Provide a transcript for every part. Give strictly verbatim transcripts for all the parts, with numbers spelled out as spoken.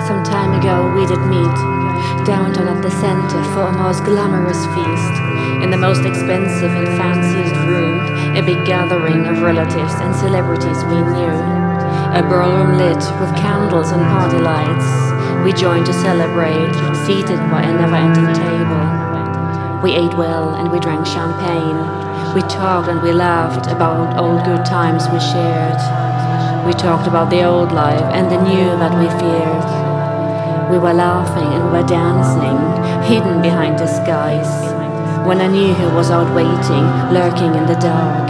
Some time ago we did meet downtown at the center for a most glamorous feast. In the most expensive and fanciest room, a big gathering of relatives and celebrities we knew. A ballroom lit with candles and party lights. We joined to celebrate, seated by a never-ending table. We ate well and we drank champagne. We talked and we laughed about old good times we shared. We talked about the old life and the new that we feared. We were laughing and we were dancing, hidden behind the skies. When I knew he was out waiting, lurking in the dark.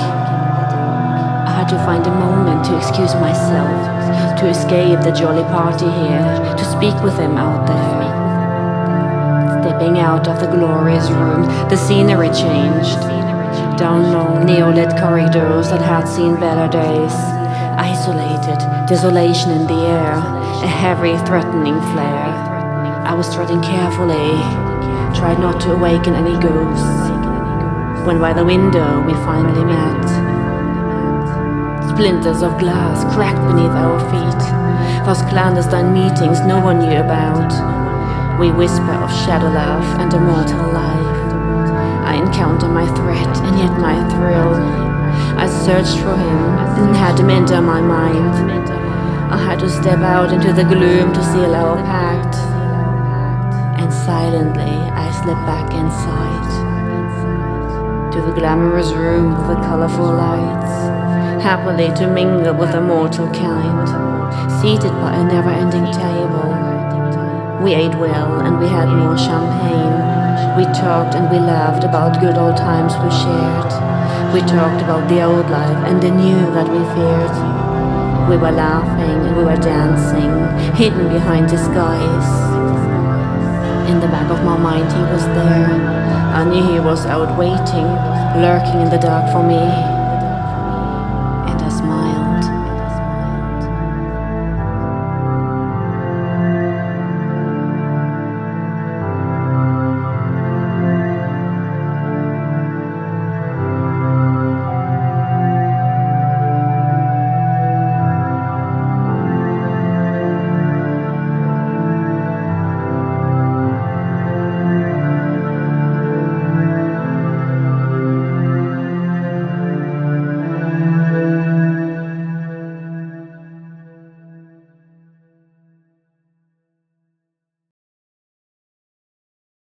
I had to find a moment to excuse myself, to escape the jolly party here, to speak with him out there. Stepping out of the glorious room, the scenery changed. Down long neo-lit corridors that had seen better days. Isolated, desolation in the air, a heavy, threatening flare. I was treading carefully, tried not to awaken any ghosts. When by the window we finally met. Splinters of glass cracked beneath our feet. Those clandestine meetings no one knew about. We whisper of shadow love and immortal life. I encounter my threat and yet my thrill. I searched for him and had him enter my mind. I had to step out into the gloom to seal our pact. And silently I slipped back inside to the glamorous room with the colorful lights, happily to mingle with the mortal kind, seated by a never-ending table. We ate well and we had more champagne. We talked and we laughed about good old times we shared. We talked about the old life and the new that we feared. We were laughing and we were dancing, hidden behind the skies. In the back of my mind he was there. I knew he was out waiting, lurking in the dark for me.